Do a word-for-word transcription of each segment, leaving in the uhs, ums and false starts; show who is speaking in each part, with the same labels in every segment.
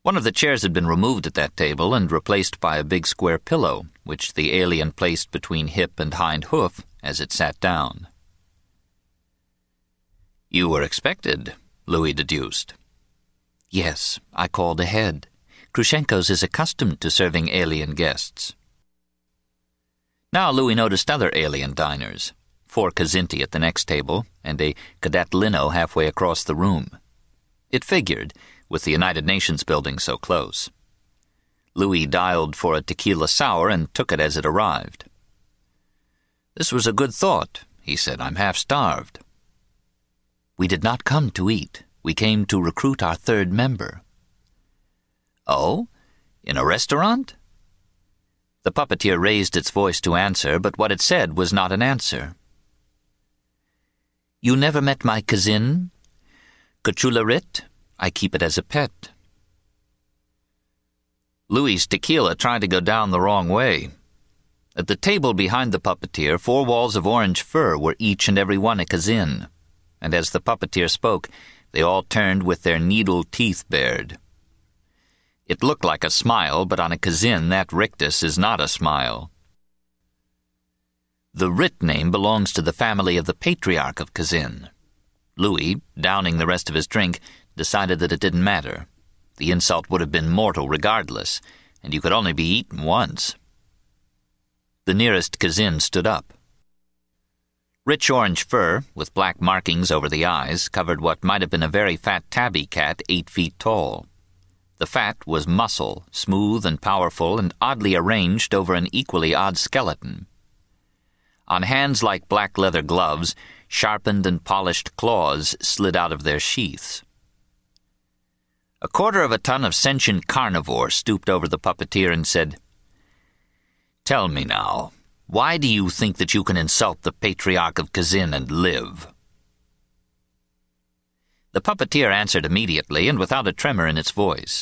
Speaker 1: One of the chairs had been removed at that table and replaced by a big square pillow, which the alien placed between hip and hind hoof as it sat down. "You were expected," Louis deduced. "Yes, I called ahead. Krushenko's is accustomed to serving alien guests." Now Louis noticed other alien diners, four Kzinti at the next table, and a Cadet Lino halfway across the room. It figured, with the United Nations building so close. Louis dialed for a tequila sour and took it as it arrived. "This was a good thought," he said. "I'm half-starved." "We did not come to eat. We came to recruit our third member." "Oh? In a restaurant?" The puppeteer raised its voice to answer, but what it said was not an answer. "You never met my Kzin? Kachularit? I keep it as a pet." Louis' tequila tried to go down the wrong way. At the table behind the puppeteer, four walls of orange fur were each and every one a Kzin, and as the puppeteer spoke, they all turned with their needle teeth bared. It looked like a smile, but on a Kzin that rictus is not a smile. The Rit name belongs to the family of the patriarch of Kzin. Louis, downing the rest of his drink, decided that it didn't matter. The insult would have been mortal regardless, and you could only be eaten once. The nearest Kzin stood up. Rich orange fur, with black markings over the eyes, covered what might have been a very fat tabby cat eight feet tall. The fat was muscle, smooth and powerful and oddly arranged over an equally odd skeleton. On hands like black leather gloves, sharpened and polished claws slid out of their sheaths. A quarter of a ton of sentient carnivore stooped over the puppeteer and said, "Tell me now, why do you think that you can insult the patriarch of Kzin and live?" The puppeteer answered immediately and without a tremor in its voice.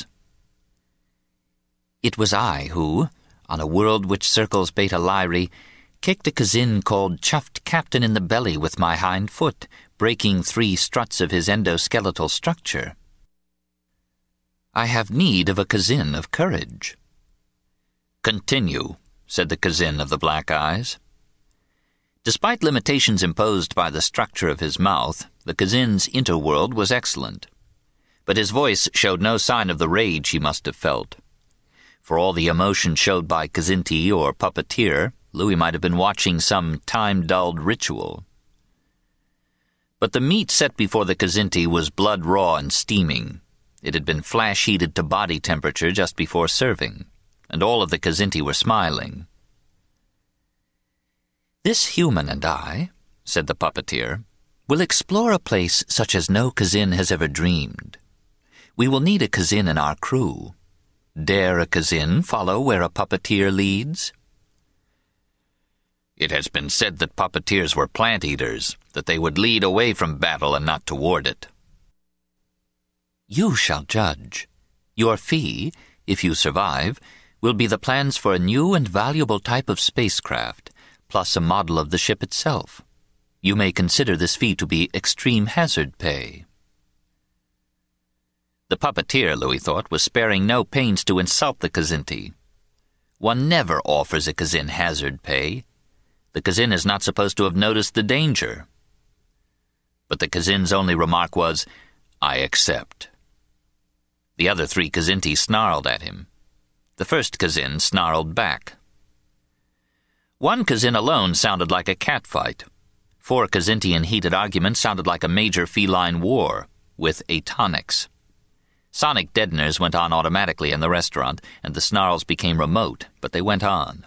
Speaker 1: "It was I who, on a world which circles Beta Lyrae, kicked a Kzin called Chuffed Captain in the belly with my hind foot, breaking three struts of his endoskeletal structure. I have need of a Kzin of courage." "Continue," said the Kzin of the black eyes. Despite limitations imposed by the structure of his mouth, the Kzin's interworld was excellent. But his voice showed no sign of the rage he must have felt. For all the emotion showed by Kzinti or puppeteer, Louis might have been watching some time-dulled ritual. But the meat set before the Kzinti was blood-raw and steaming. It had been flash-heated to body temperature just before serving, and all of the Kzinti were smiling. "This human and I," said the puppeteer, "will explore a place such as no Kzin has ever dreamed. We will need a Kzin in our crew. Dare a Kzin follow where a puppeteer leads?" "It has been said that puppeteers were plant-eaters, that they would lead away from battle and not toward it." "You shall judge. Your fee, if you survive, will be the plans for a new and valuable type of spacecraft, plus a model of the ship itself. You may consider this fee to be extreme hazard pay." The puppeteer, Louis thought, was sparing no pains to insult the Kzinti. One never offers a Kzin hazard pay. The Kzin is not supposed to have noticed the danger. But the Kzin's only remark was, "I accept." The other three Kzinti snarled at him. The first Kzin snarled back. One Kzin alone sounded like a catfight. Four Kzinti in heated argument sounded like a major feline war, with atonics. Sonic deadeners went on automatically in the restaurant, and the snarls became remote, but they went on.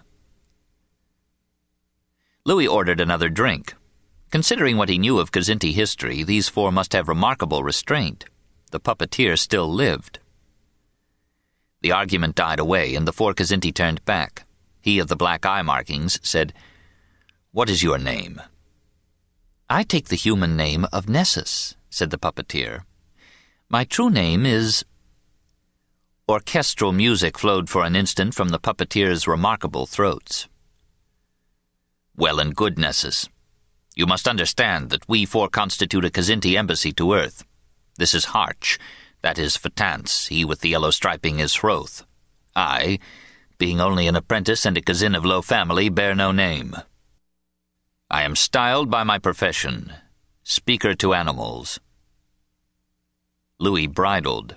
Speaker 1: Louis ordered another drink. Considering what he knew of Kzinti history, these four must have remarkable restraint. The puppeteer still lived. The argument died away, and the four Kzinti turned back. He of the black eye markings said, "What is your name?" "I take the human name of Nessus," said the puppeteer. "My true name is—" Orchestral music flowed for an instant from the puppeteer's remarkable throats. "Well and good, Nessus. You must understand that we four constitute a Kzinti embassy to Earth. This is Harch, That is Fatance, he with the yellow striping is Hroth. I, being only an apprentice and a Kazin of low family, bear no name. I am styled by my profession, Speaker to Animals. Louis bridled.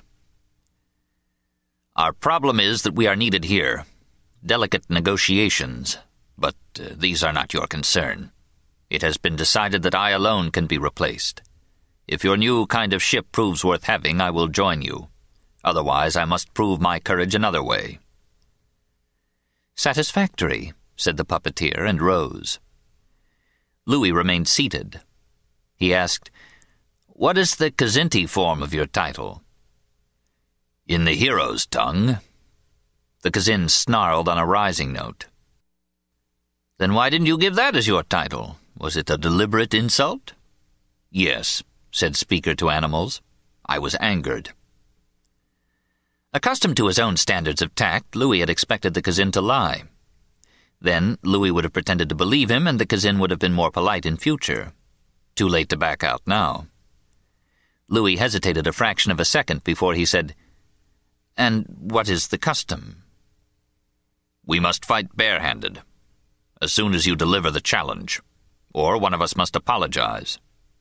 Speaker 1: Our problem is that we are needed here. Delicate negotiations, but uh, these are not your concern. It has been decided that I alone can be replaced. If your new kind of ship proves worth having, I will join you. Otherwise, I must prove my courage another way. Satisfactory, said the puppeteer, and rose. Louis remained seated. He asked, What is the Kzinti form of your title? In the hero's tongue. The Kazin snarled on a rising note. Then why didn't you give that as your title? Was it a deliberate insult? Yes, said Speaker to Animals. I was angered. Accustomed to his own standards of tact, Louis had expected the Kazin to lie. Then Louis would have pretended to believe him, and the Kazin would have been more polite in future. Too late to back out now. Louis hesitated a fraction of a second before he said, And what is the custom? We must fight barehanded, as soon as you deliver the challenge, or one of us must apologize.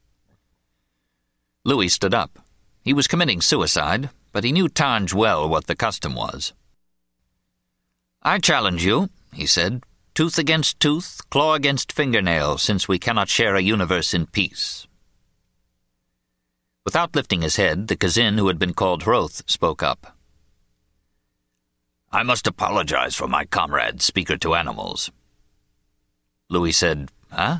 Speaker 1: Louis stood up. He was committing suicide, but he knew Tanj well what the custom was. I challenge you, he said, tooth against tooth, claw against fingernail, since we cannot share a universe in peace. Without lifting his head, the Kazin who had been called Hroth spoke up. I must apologize for my comrade, Speaker to Animals. Louis said, Huh?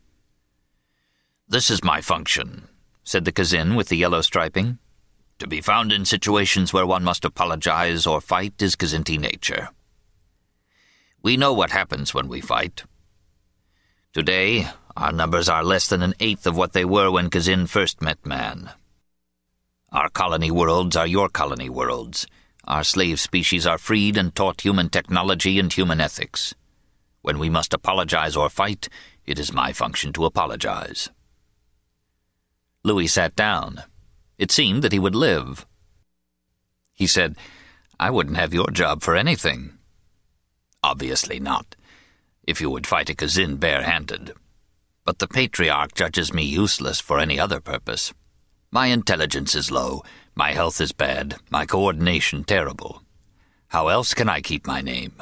Speaker 1: This is my function, said the Kazin with the yellow striping. To be found in situations where one must apologize or fight is Kzinti nature. We know what happens when we fight. Today, our numbers are less than an eighth of what they were when Kazin first met man. Our colony worlds are your colony worlds. Our slave species are freed and taught human technology and human ethics. When we must apologize or fight, it is my function to apologize. Louis sat down. It seemed that he would live. He said, I wouldn't have your job for anything. Obviously not, if you would fight a Kazin barehanded. But the Patriarch judges me useless for any other purpose. My intelligence is low, my health is bad, my coordination terrible. How else can I keep my name?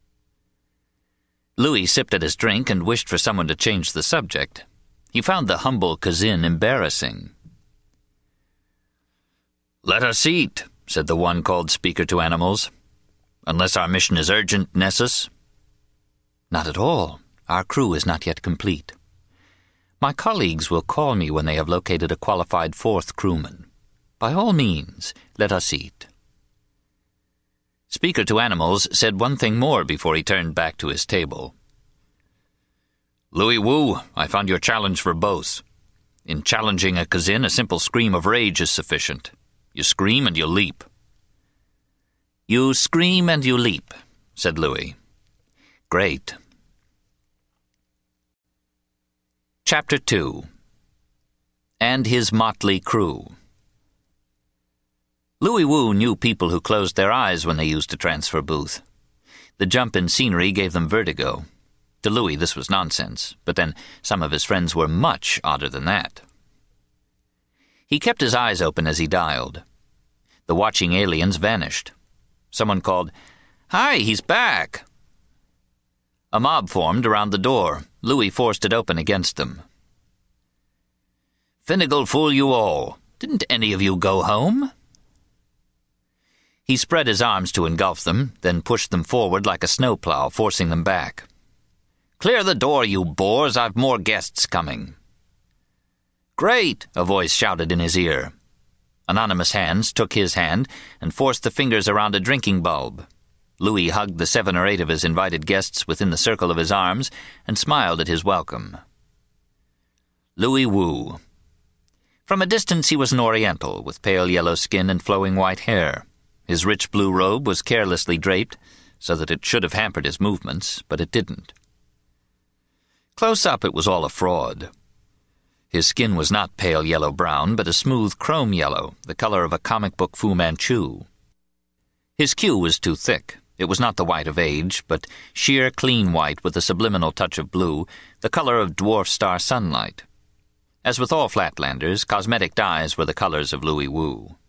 Speaker 1: Louis sipped at his drink and wished for someone to change the subject. He found the humble Kazin embarrassing. Let us eat, said the one called Speaker to Animals. Unless our mission is urgent, Nessus? Not at all. Our crew is not yet complete. My colleagues will call me when they have located a qualified fourth crewman. By all means, let us eat. Speaker to Animals said one thing more before he turned back to his table. Louis Wu, I found your challenge verbose. In challenging a Kazin, a simple scream of rage is sufficient. You scream and you leap. You scream and you leap, said Louis. Great. Chapter two. And His Motley Crew. Louis Wu knew people who closed their eyes when they used a transfer booth. The jump in scenery gave them vertigo. To Louis this was nonsense, but then some of his friends were much odder than that. He kept his eyes open as he dialed. The watching aliens vanished. Someone called, Hi, he's back! A mob formed around the door. Louis forced it open against them. Finnegal fool you all. Didn't any of you go home? He spread his arms to engulf them, then pushed them forward like a snowplow, forcing them back. Clear the door, you boors, I've more guests coming. Great, a voice shouted in his ear. Anonymous hands took his hand and forced the fingers around a drinking bulb. Louis hugged the seven or eight of his invited guests within the circle of his arms and smiled at his welcome. Louis Wu. From a distance he was an Oriental, with pale yellow skin and flowing white hair. His rich blue robe was carelessly draped, so that it should have hampered his movements, but it didn't. Close up it was all a fraud. His skin was not pale yellow-brown, but a smooth chrome yellow, the color of a comic book Fu Manchu. His queue was too thick. It was not the white of age, but sheer, clean white with a subliminal touch of blue, the color of dwarf star sunlight. As with all Flatlanders, cosmetic dyes were the colors of Louis Wu.